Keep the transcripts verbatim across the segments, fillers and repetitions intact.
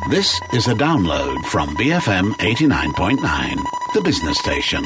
This is a download from B F M eighty-nine point nine, the business station.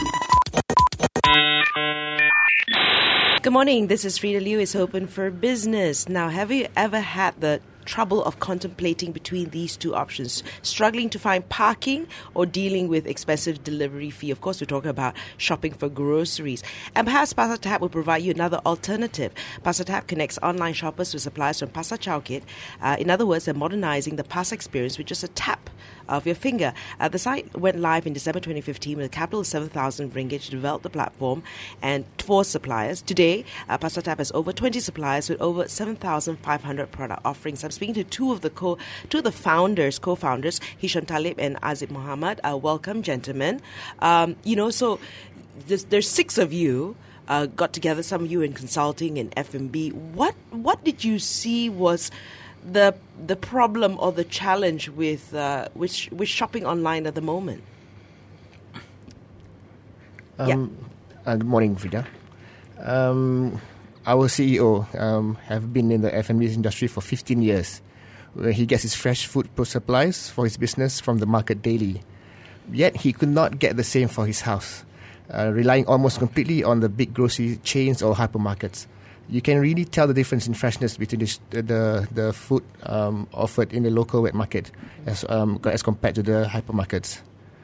Good morning, this is Frida Liu, is Open for Business. Now, have you ever had the trouble of contemplating between these two options, struggling to find parking or dealing with expensive delivery fee? Of course, we're talking about shopping for groceries. And perhaps Pasatap will provide you another alternative. Pasatap connects online shoppers with suppliers from Pasar Chowkit. Uh, in other words, they're modernizing the Pasar experience with just a tap of your finger. Uh, the site went live in December twenty fifteen with a capital of seven thousand ringgit to develop the platform and four suppliers. Today, uh, Pasatap has over twenty suppliers with over seven thousand five hundred product offerings. I'm speaking to two of the co, two of the founders, co-founders, Hisham Talib and Azib Muhammad. Uh, welcome, gentlemen. Um, you know, so there's, there's six of you. Uh, got together, some of you in consulting and F and B. What what did you see was the the problem or the challenge with uh, with, with shopping online at the moment? Um, yeah. uh, good morning, Frida. Um, our C E O um, have been in the F and B industry for fifteen years. Where he gets his fresh food supplies for his business from the market daily. Yet he could not get the same for his house, uh, relying almost completely on the big grocery chains or hypermarkets. You can really tell the difference in freshness between the the, the food um, offered in the local wet market as um, as compared to the hypermarkets.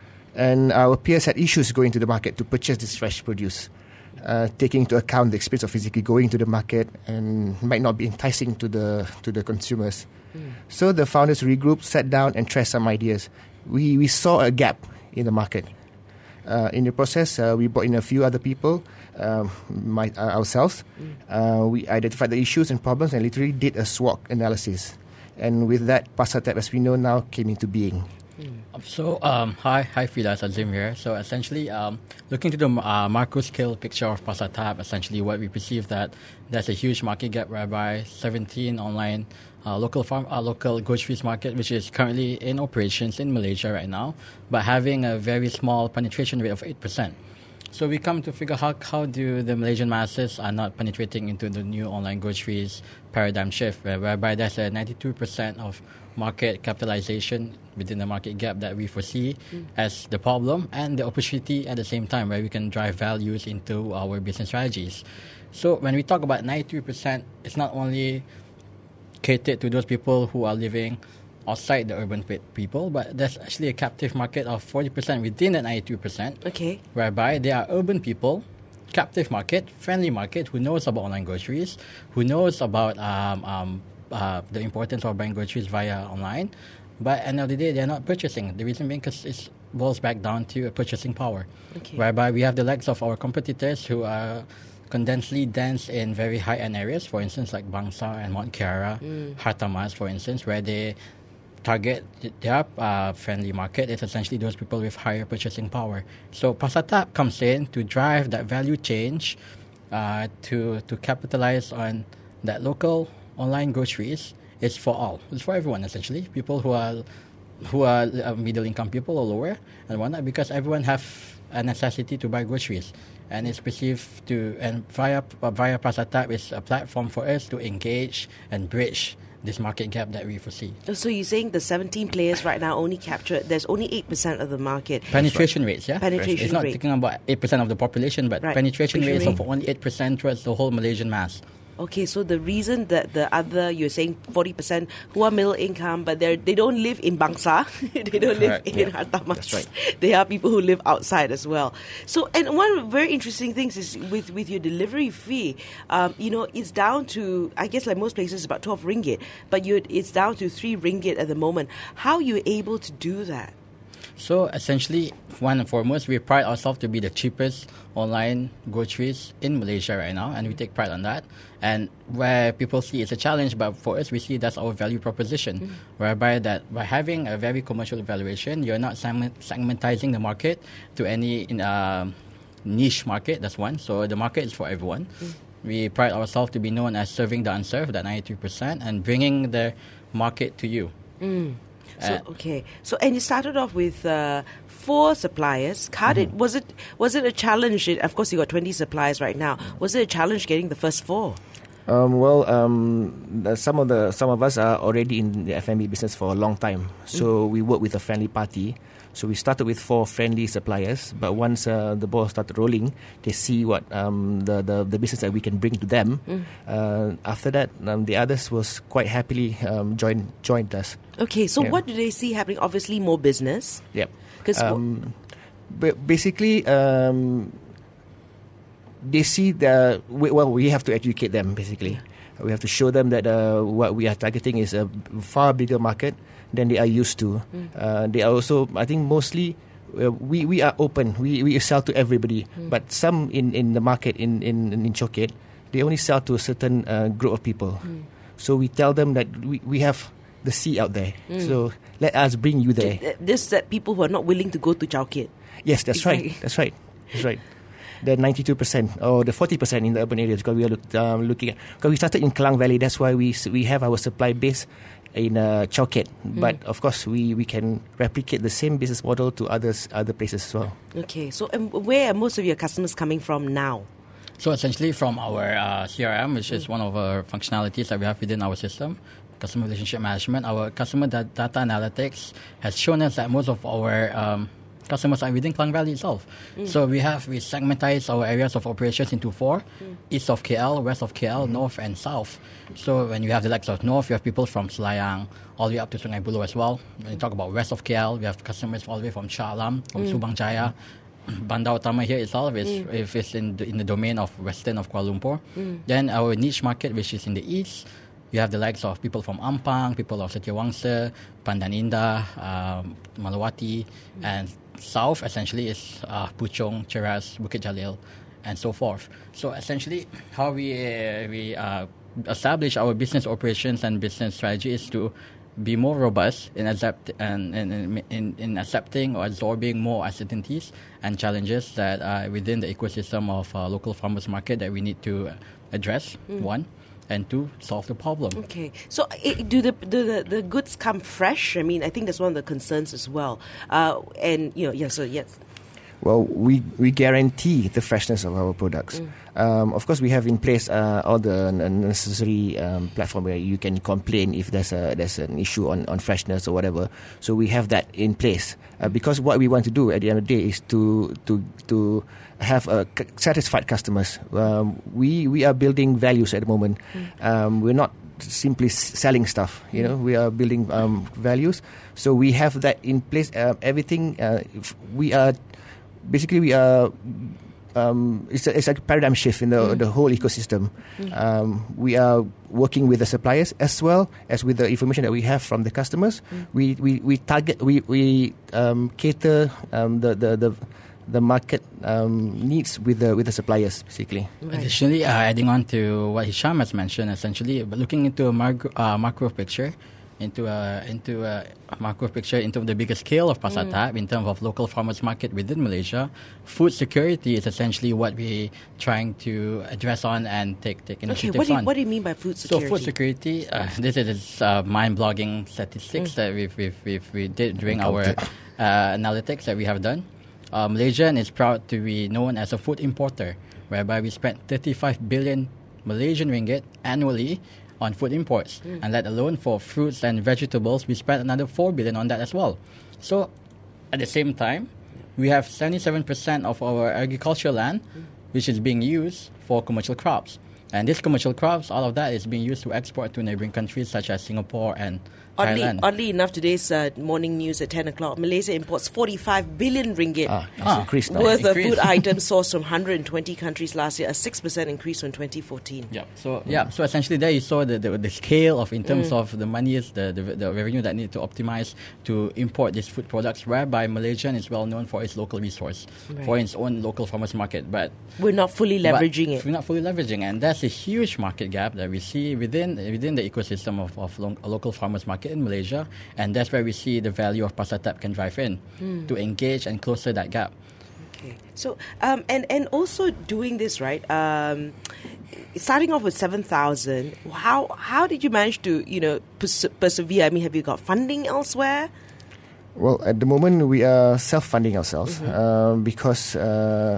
And our peers had issues going to the market to purchase this fresh produce, uh, taking into account the expense of physically going to the market and might not be enticing to the to the consumers. Mm. So the founders regrouped, sat down, and tried some ideas. We we saw a gap in the market. Uh, in the process, uh, we brought in a few other people, um, my, uh, ourselves. Mm. Uh, we identified the issues and problems and literally did a SWOT analysis. And with that, Pasatap, as we know now, came into being. Mm. So, um, hi, hi, Frida, it's Azim here. So, essentially, um, looking to the uh, macro-scale picture of Pasatap, essentially what we perceive that there's a huge market gap whereby seventeen online uh, local farm, uh, local groceries market, which is currently in operations in Malaysia right now, but having a very small penetration rate of eight percent. So we come to figure how how do the Malaysian masses are not penetrating into the new online groceries paradigm shift, where, whereby there's a ninety-two percent of market capitalization within the market gap that we foresee mm. as the problem and the opportunity at the same time, where we can drive values into our business strategies. So when we talk about ninety-two percent, it's not only catered to those people who are living outside the urban people, but there's actually a captive market of forty percent within that ninety-two percent. Okay. Whereby they are urban people, captive market, friendly market, who knows about online groceries, who knows about um, um, uh, the importance of buying groceries via online, but at the end of the day, they're not purchasing. The reason being because it boils back down to purchasing power. Okay. Whereby we have the likes of our competitors who are condensedly dense in very high-end areas, for instance, like Bangsar and Mount Kiara, mm. Hartamas, for instance, where they target their uh, friendly market. It's essentially those people with higher purchasing power. So Pasatap comes in to drive that value change, uh, to to capitalize on that local online groceries. It's for all. It's for everyone, essentially. People who are who are uh, middle-income people or lower and whatnot, because everyone have a necessity to buy groceries. And it's perceived to, and via via Pasatap is a platform for us to engage and bridge this market gap that we foresee. So you're saying the seventeen players right now only capture, there's only eight percent of the market. Penetration rates, yeah? Penetration It's not rate. talking about eight percent of the population, but right. penetration rates rate. of only eight percent towards the whole Malaysian mass. Okay, so the reason that the other, you're saying forty percent who are middle income, but they they don't live in Bangsar, they don't Correct. live in Yeah. Hartamas. That's right. They are people who live outside as well. So, and one very interesting thing is with, with your delivery fee, um, you know, it's down to, I guess like most places, about twelve ringgit, but you it's down to three ringgit at the moment. How are you able to do that? So essentially, one and foremost, we pride ourselves to be the cheapest online groceries in Malaysia right now, and we take pride on that. And where people see it's a challenge, but for us, we see that's our value proposition, mm-hmm. whereby that by having a very commercial evaluation, you're not segment- segmentizing the market to any in, uh, niche market. That's one. So the market is for everyone. Mm-hmm. We pride ourselves to be known as serving the unserved, that ninety-three percent, and bringing the market to you. Mm. So, okay. So, and you started off with uh, four suppliers. How did, mm-hmm. was it was it a challenge? Of course, you got twenty suppliers right now. Was it a challenge getting the first four? Um, well, um, the, some of the some of us are already in the F and B business for a long time. So mm. we work with a friendly party. So we started with four friendly suppliers, but once uh, the ball started rolling, they see what um, the, the the business that we can bring to them. Mm. Uh, after that, um, the others was quite happily um, joined joined us. Okay, so yeah. what do they see happening? Obviously, more business. Yep. Because um, b- basically. Um, They see the well. We have to educate them. Basically, yeah. we have to show them that uh, what we are targeting is a far bigger market than they are used to. Mm. Uh, they are also, I think, mostly uh, we we are open. We we sell to everybody, mm. but some in, in the market in in in Choket, they only sell to a certain uh, group of people. Mm. So we tell them that we, we have the sea out there. Mm. So let us bring you there. This that people who are not willing to go to Choket. Yes, that's right. That's right. That's right. The ninety-two percent or the forty percent in the urban areas, because we are look, um, looking at, because we started in Klang Valley, that's why we we have our supply base in uh, Choket. Mm. But of course, we, we can replicate the same business model to others other places as well. Okay, so um, where are most of your customers coming from now? So essentially from our uh, C R M, which is one of our functionalities that we have within our system, customer relationship management, our customer da- data analytics has shown us that most of our um, customers are within Klang Valley itself. Mm. So we have, we segmentize our areas of operations into four, mm. east of K L, west of K L, mm. north and south. So when you have the likes of north, you have people from Selayang, all the way up to Sungai Buloh as well. When you talk about west of K L, we have customers all the way from Shah Alam, from mm. Subang Jaya. Bandar Utama here itself is mm. if it's in the, in the domain of western of Kuala Lumpur. Mm. Then our niche market, which is in the east, you have the likes of people from Ampang, people of Setiawangsa, Pandan Indah, um, Malawati, mm. and south essentially is uh, Puchong, Cheras, Bukit Jalil, and so forth. So essentially, how we uh, we uh, establish our business operations and business strategy is to be more robust in accept and in, in, in accepting or absorbing more uncertainties and challenges that are within the ecosystem of uh, local farmers market that we need to address. Mm. One. And to solve the problem. Okay. So it, do the, do the the goods come fresh? I mean, I think that's one of the concerns as well. Uh, and, you know, yeah, so yes. Well, we, we guarantee the freshness of our products. Mm. Um, of course, we have in place uh, all the necessary um, platform where you can complain if there's a there's an issue on, on freshness or whatever. So we have that in place uh, because what we want to do at the end of the day is to to to have uh, c- satisfied customers. Um, we we are building values at the moment. Mm. Um, we're not simply s- selling stuff. You know, we are building um, values. So we have that in place. Uh, everything uh, we are. Basically, we are. Um, it's, a, it's a paradigm shift in the mm. the whole ecosystem. Mm. Um, we are working with the suppliers as well as with the information that we have from the customers. Mm. We, we we target we we um, cater um, the the the. the market um, needs with the with the suppliers, basically. Right. Additionally, uh, adding on to what Hisham has mentioned, essentially, but looking into a macro, uh, macro picture, into a into a macro picture, into the bigger scale of Pasar mm. Tahap in terms of local farmers market within Malaysia, food security is essentially what we're trying to address on and take take initiatives okay, what do you, on. What do you mean by food security? So food security, uh, this is uh, mind-blogging statistics mm. that we've, we've, we've, we did during our uh, analytics that we have done. Uh, Malaysia is proud to be known as a food importer, whereby we spent thirty-five billion Malaysian ringgit annually on food imports. Mm. And let alone for fruits and vegetables, we spent another four billion on that as well. So, at the same time, we have seventy-seven percent of our agricultural land, mm. which is being used for commercial crops. And these commercial crops, all of that is being used to export to neighboring countries such as Singapore and Oddly, Thailand. oddly enough, today's uh, morning news at ten o'clock, Malaysia imports forty-five billion ringgit ah, ah, increased now. worth increased. of food items sourced from one hundred twenty countries last year, a six percent increase from twenty fourteen. Yeah, so yeah, so essentially there you saw the, the, the scale of, in terms mm. of the money, is the, the, the revenue that need to optimize to import these food products, whereby Malaysia is well known for its local resource, right. for its own local farmers market. But we're not fully leveraging it. We're not fully leveraging, and that's a huge market gap that we see within within the ecosystem of, of lo- local farmers market in Malaysia. And that's where we see the value of Pasar Tahap can drive in mm. to engage and closer that gap. Okay. So, um, and, and also doing this, right, um, starting off with seven thousand, how how did you manage to, you know, pers- persevere? I mean, have you got funding elsewhere? Well, at the moment, we are self-funding ourselves mm-hmm. uh, because uh,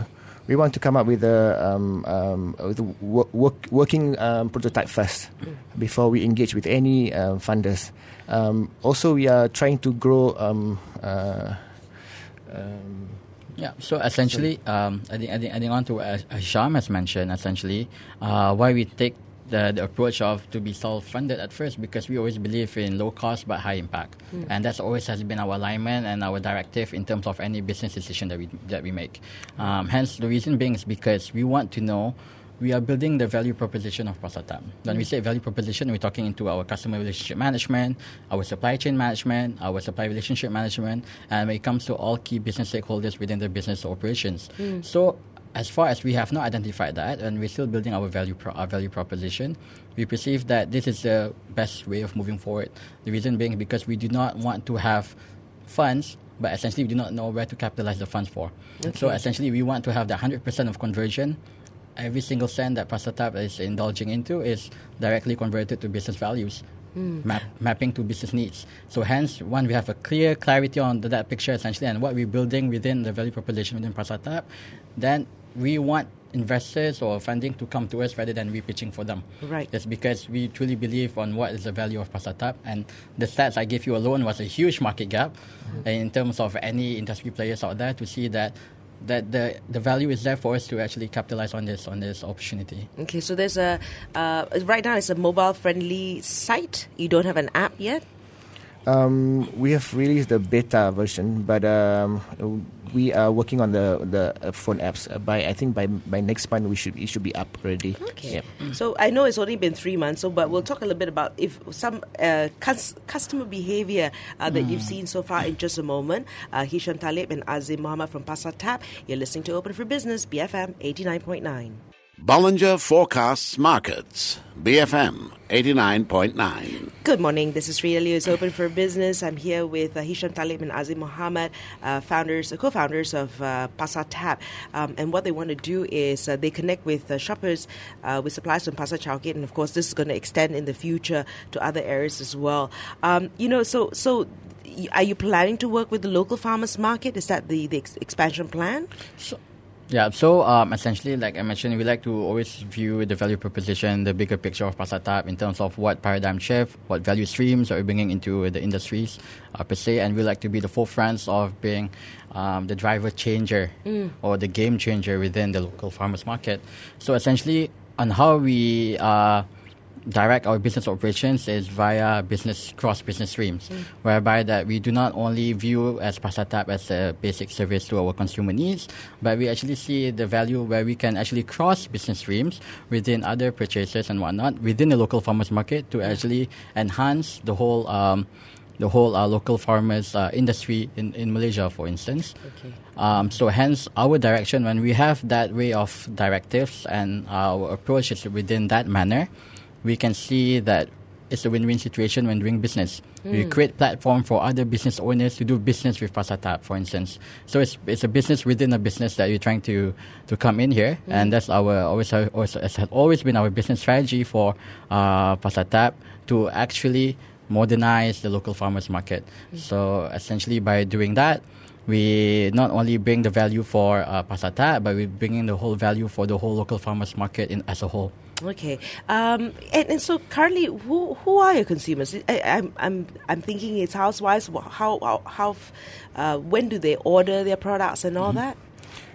we want to come up with a, um, um, with a work, work, working um, prototype first mm. before we engage with any uh, funders. Um, also, we are trying to grow. Um, uh, um, yeah, so essentially, um, adding, adding, adding on to what Hisham has mentioned, essentially, uh, why we take The, the approach of to be self-funded at first, because we always believe in low cost but high impact, mm. and that's always has been our alignment and our directive in terms of any business decision that we that we make. Um, hence, the reason being is because we want to know we are building the value proposition of Pasatap. When mm. we say value proposition, we're talking into our customer relationship management, our supply chain management, our supply relationship management, and when it comes to all key business stakeholders within the business operations. Mm. So, as far as we have not identified that, and we're still building our value pro- our value proposition, we perceive that this is the best way of moving forward. The reason being because we do not want to have funds, but essentially we do not know where to capitalize the funds for. Okay. So essentially we want to have the one hundred percent of conversion. Every single cent that Pasatap is indulging into is directly converted to business values. Mm. Map, mapping to business needs. So hence, one, we have a clear clarity on the, that picture essentially and what we're building within the value proposition within Pasatap. Then we want investors or funding to come to us rather than we pitching for them. Right. That's because we truly believe on what is the value of Pasatap, and the stats I gave you alone was a huge market gap mm-hmm. in terms of any industry players out there to see that that the the value is there for us to actually capitalize on this on this opportunity. Okay, so there's a uh, right now it's a mobile friendly site. You don't have an app yet? Um, we have released the beta version, but um, we are working on the the uh, phone apps. Uh, by I think by by next month we should it should be up already. Okay. Yep. So I know it's only been three months. So, but we'll talk a little bit about if some uh, cus- customer behavior uh, that mm. you've seen so far in just a moment. Uh, Hisham Talib and Azim Mohammed from Pasatap. You're listening to Open for Business, B F M eighty-nine point nine. Bollinger Forecasts Markets, B F M eighty-nine point nine. Good morning. This is Rita Liu. It's Open for Business. I'm here with uh, Hisham Talib and Azim Mohammed, uh, founders, uh, co-founders of uh, Pasatap. Um, and what they want to do is uh, they connect with uh, shoppers, uh, with suppliers from Pasar Chowkit, and of course, this is going to extend in the future to other areas as well. Um, you know, so so. Are you planning to work with the local farmers market? Is that the, the ex- expansion plan? So, yeah, so um, essentially, like I mentioned, we like to always view the value proposition, the bigger picture of Pasatap in terms of what paradigm shift, what value streams are we bringing into the industries uh, per se, and we like to be the forefronts of being um, the driver changer mm. or the game changer within the local farmers market. So essentially, on how we uh, direct our business operations is via business cross-business streams, mm. whereby that we do not only view as Pasatap as a basic service to our consumer needs, but we actually see the value where we can actually cross business streams within other purchases and whatnot within the local farmers market to actually enhance the whole um, the whole uh, local farmers uh, industry in, in Malaysia, for instance. Okay. Um, so hence our direction, when we have that way of directives and our approach is within that manner, we can see that it's a win-win situation when doing business. Mm. We create platform for other business owners to do business with Pasatap, for instance. So it's it's a business within a business that you're trying to, to come in here, mm. and that's our always always has always been our business strategy for uh, Pasatap to actually modernize the local farmers market. Mm. So essentially, by doing that, we not only bring the value for uh, Pasatap, but we're bringing the whole value for the whole local farmers market in, as a whole. Okay, um, and, and so currently, who who are your consumers? I, I'm I'm I'm thinking it's housewives. How how, how uh, when do they order their products and all mm-hmm. that?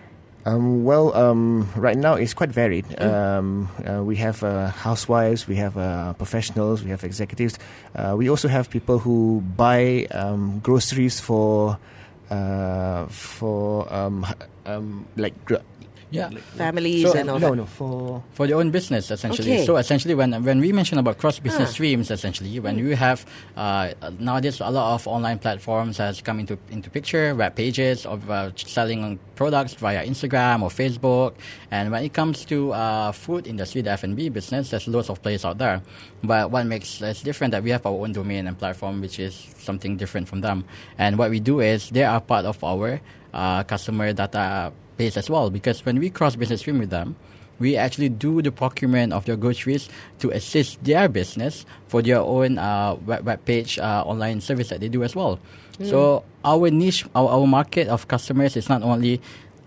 Um, well, um, right now it's quite varied. Mm. Um, uh, we have uh, housewives, we have uh, professionals, we have executives. Uh, we also have people who buy um, groceries for uh, for um, um, like. Gr- Yeah, families so, and all no, that. No, for for their own business essentially. Okay. So essentially, when when we mention about cross business huh. streams, essentially, when mm. you have uh, nowadays a lot of online platforms has come into into picture, web pages of uh, selling products via Instagram or Facebook, and when it comes to uh, food industry, the F and B business, there's lots of players out there. But what makes us different that we have our own domain and platform, which is something different from them. And what we do is they are part of our uh, customer data base as well, because when we cross business stream with them, we actually do the procurement of their groceries to assist their business for their own uh, web, web page uh, online service that they do as well. Mm. So our niche, our, our market of customers is not only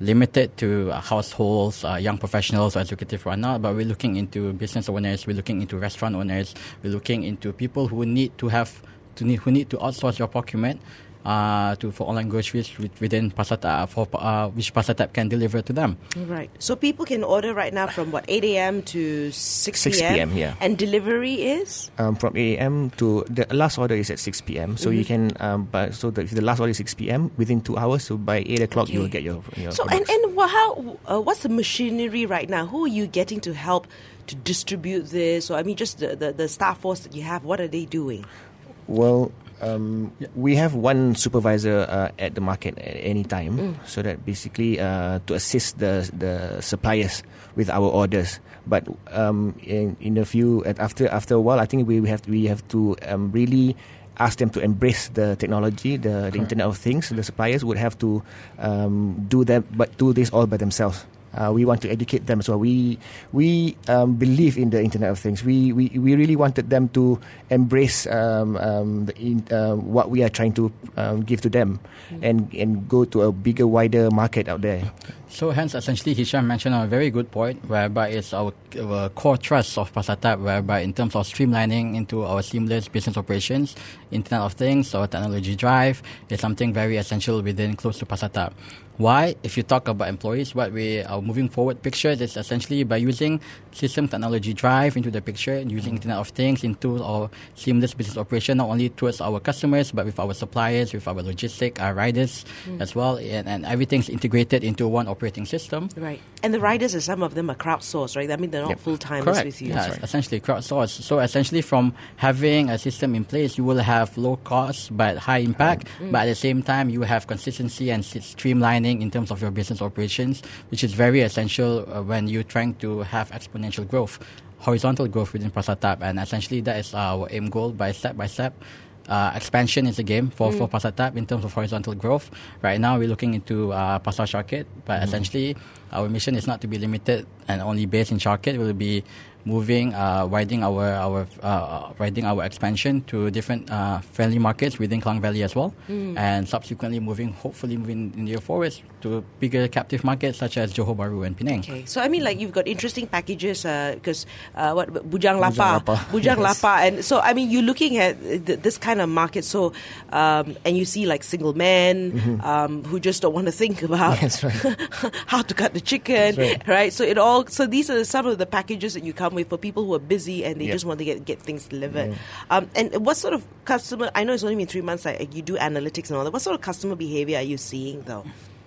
limited to uh, households, uh, young professionals, or executive right now, but we're looking into business owners, we're looking into restaurant owners, we're looking into people who need to have to need who need to outsource your procurement uh, to for online groceries within Pasatap, for uh, which Pasatap can deliver to them. Right. So people can order right now from what eight a.m. to six p.m. six p.m. yeah. And delivery is Um, from eight a.m. to the last order is at six p.m. So Mm-hmm. you can um, but so the, if the last order is six p.m. within two hours. So by eight o'clock Okay. you will get your, your so. And products. and wha- how? Uh, what's the machinery right now? Who are you getting to help to distribute this? Or I mean, just the, the, the staff force that you have. What are they doing? Well, um, we have one supervisor uh, at the market at any time, Mm. so that basically uh, to assist the the suppliers with our orders. But um, in in a few at after after a while, I think we we have to, we have to um, really ask them to embrace the technology, the, the Internet of Things. The suppliers would have to um, do that, but do this all by themselves. Uh, we want to educate them as well. We we um, believe in the Internet of Things. We we, we really wanted them to embrace um, um, the in, uh, what we are trying to um, give to them, Mm. and and go to a bigger, wider market out there. So hence, essentially, Hisham mentioned a very good point, whereby it's our, our core trust of Pasatap, whereby in terms of streamlining into our seamless business operations, Internet of Things or technology drive is something very essential within close to Pasatap. Why? If you talk about employees, what we are moving forward picture is essentially by using system technology drive into the picture and using Internet of Things into our seamless business operation, not only towards our customers, but with our suppliers, with our logistic, our riders as well, and, and everything's integrated into one operating system. Right. And the riders, are some of them are crowdsourced, right? I mean, they're not Yep. full-timers Correct. with you. Yeah, essentially crowdsourced. So essentially, from having a system in place, you will have low cost but high impact. Mm. But at the same time, you have consistency and s- streamlining in terms of your business operations, which is very essential uh, when you're trying to have exponential growth, horizontal growth within Pasatap. And essentially, that is our aim goal by step by step. Uh, expansion is a game for, for Pasatap in terms of horizontal growth. Right now, we're looking into uh, Pasar Sharkit, but essentially, our mission is not to be limited and only based in Sharkit. We'll be moving, uh, widening our our uh, widening our expansion to different uh, friendly markets within Klang Valley as well, and subsequently moving, hopefully moving in the year forward to bigger captive markets such as Johor Bahru and Penang. Okay, so I mean, like you've got interesting packages because uh, what Bujang Lapar, Bujang Lapar. Bujang Yes. Lapar, and so I mean, you're looking at th- this kind of market. So, um, and you see like single men um, who just don't want to think about That's right. how to cut the chicken, That's right. So it all. So these are some of the packages that you come with for people who are busy and they Yep. just want to get get things delivered. Um, and what sort of customer? I know it's only been three months. Like you do analytics and all that. What sort of customer behavior are you seeing though?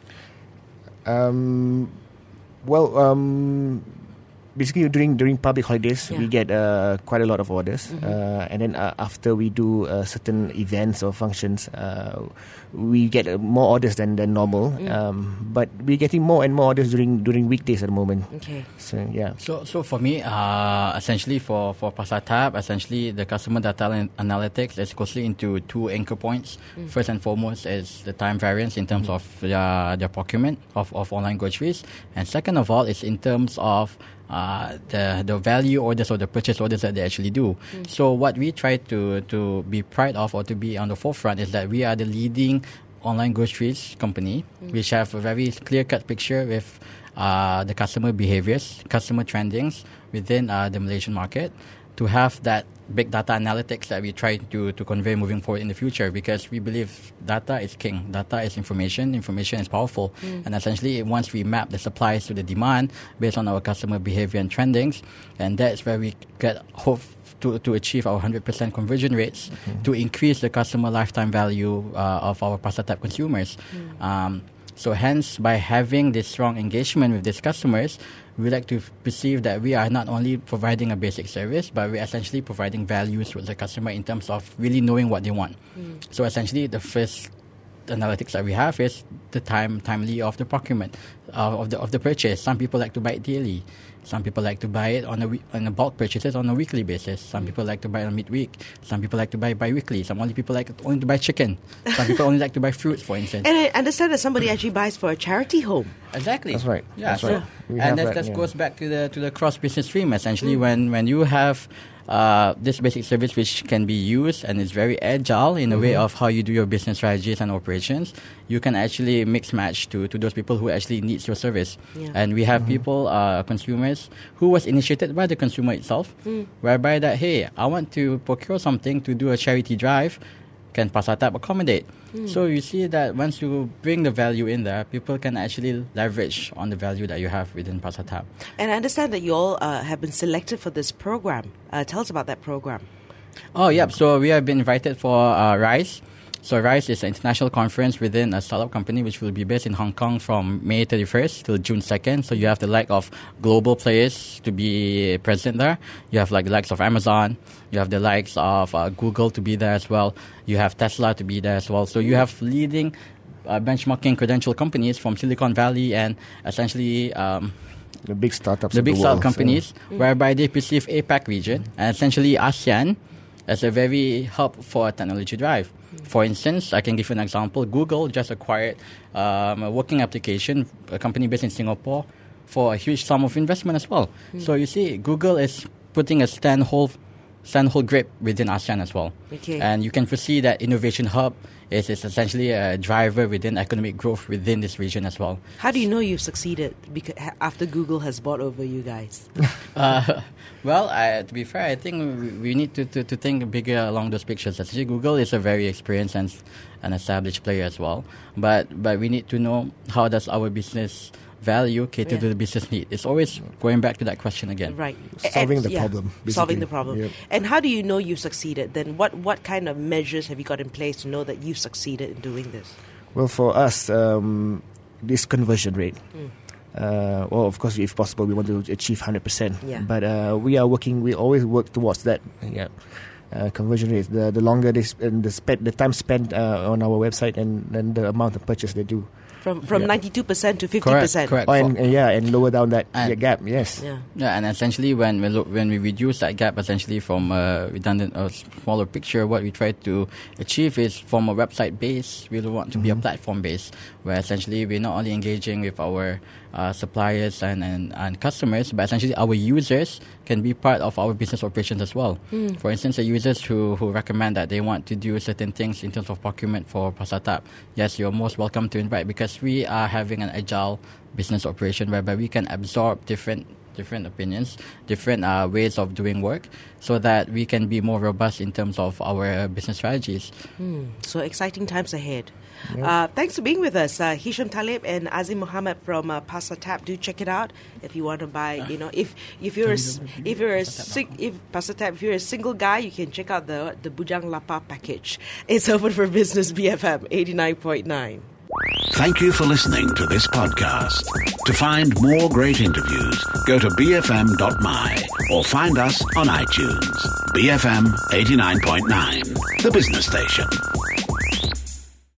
Um, well, um, basically during during public holidays, Yeah. we get uh, quite a lot of orders, uh, and then uh, after we do uh, certain events or functions, uh, we get uh, more orders than, than normal. Um, but we're getting more and more orders during during weekdays at the moment. Okay. So yeah. So, so for me, uh, essentially for for Pasatap, essentially the customer data an- analytics is closely into two anchor points. First and foremost is the time variance in terms of their their procurement of, of online groceries, and second of all is in terms of uh, the the value orders or the purchase orders that they actually do. So what we try to to be proud of or to be on the forefront is that we are the leading online groceries company, which have a very clear-cut picture with uh, the customer behaviors, customer trendings within uh, the Malaysian market, to have that big data analytics that we try to, to convey moving forward in the future, because we believe data is king. Data is information. Information is powerful. And essentially, once we map the supplies to the demand based on our customer behavior and trendings, and that's where we get hope to, to achieve our one hundred percent conversion rates, to increase the customer lifetime value uh, of our Pasatap consumers. Um, so hence, by having this strong engagement with these customers, we like to perceive that we are not only providing a basic service, but we're essentially providing values with the customer in terms of really knowing what they want. So essentially, the first analytics that we have is the time timely of the procurement uh, of the of the purchase. Some people like to buy it daily. Some people like to buy it on a, we- on a bulk purchases on a weekly basis. Some people like to buy it on midweek. Some people like to buy bi-weekly. Some only people like only to buy chicken. Some people only like to buy fruits, for instance. And I understand that somebody actually buys for a charity home. Exactly. That's right. Yeah. That's so, right. We have and that, that, that yeah. goes back to the to the cross business stream. Essentially, when when you have uh, this basic service which can be used and is very agile in a way of how you do your business strategies and operations, you can actually mix match to, to those people who actually needs your service. Yeah. And we have people, uh, consumers, who was initiated by the consumer itself, mm. whereby that, hey, I want to procure something to do a charity drive, can Pasatap accommodate? Mm. So you see that once you bring the value in there, people can actually leverage on the value that you have within Pasatap. And I understand that you all uh, have been selected for this program. Uh, tell us about that program. Oh, yep. So we have been invited for uh, RISE. So RISE is an international conference within a startup company which will be based in Hong Kong from May thirty-first till June second. So you have the like of global players to be present there. You have like the likes of Amazon. You have the likes of uh, Google to be there as well. You have Tesla to be there as well. So you have leading uh, benchmarking credential companies from Silicon Valley and essentially um, the big startups, the big the startup world, companies, so. whereby they perceive APAC region and essentially ASEAN as a very hub for a technology drive. For instance, I can give you an example. Google just acquired um, a working application, a company based in Singapore, for a huge sum of investment as well. Mm. So you see, Google is putting a standhold, standhold grip within ASEAN as well. Okay. And you can foresee that innovation hub is, is essentially a driver within economic growth within this region as well. How do you know you've succeeded because after Google has bought over you guys? uh, well, I, to be fair, I think we, we need to, to, to think bigger along those pictures. Actually, Google is a very experienced and an established player as well. But but we need to know how does our business value cater Yeah. to the business need. It's always going back to that question again. Right. Solving And- the yeah, problem, basically. Solving the problem. Yep. And how do you know you've succeeded? Then what, what kind of measures have you got in place to know that you've succeeded in doing this? Well, for us, um, this conversion rate. Mm. Uh, well, of course, if possible, we want to achieve one hundred percent. Yeah. But uh, we are working. We always work towards that. Yeah. Uh, conversion rate. The the longer they sp- the spend, the time spent uh, on our website, and, and the amount of purchase they do. From from Yeah. ninety-two percent to fifty Correct, percent. correct. Oh, and, and yeah, and lower down that And- yeah, gap. Yes. Yeah. Yeah, and essentially when we look, when we reduce that gap, essentially from a redundant or smaller picture, what we try to achieve is from a website base, we want to be a platform base, where essentially we're not only engaging with our uh, suppliers and, and, and customers, but essentially our users can be part of our business operations as well. Mm. For instance, the users who, who recommend that they want to do certain things in terms of procurement for Pasatap, yes, you're most welcome to invite, because we are having an agile business operation whereby we can absorb different different opinions, different uh, ways of doing work, so that we can be more robust in terms of our business strategies. Mm. So exciting times ahead. Uh, thanks for being with us, uh, Hisham Talib and Azim Muhammad from uh, Pasatap. Do check it out if you want to buy. You know, if if you're a, s- if you're a sing, if Pasatap, if you're a single guy, you can check out the the Bujang Lapa package. It's open for business. B F M eighty-nine point nine. Thank you for listening to this podcast. To find more great interviews, go to b f m dot m y or find us on iTunes. B F M eighty-nine point nine, the business station.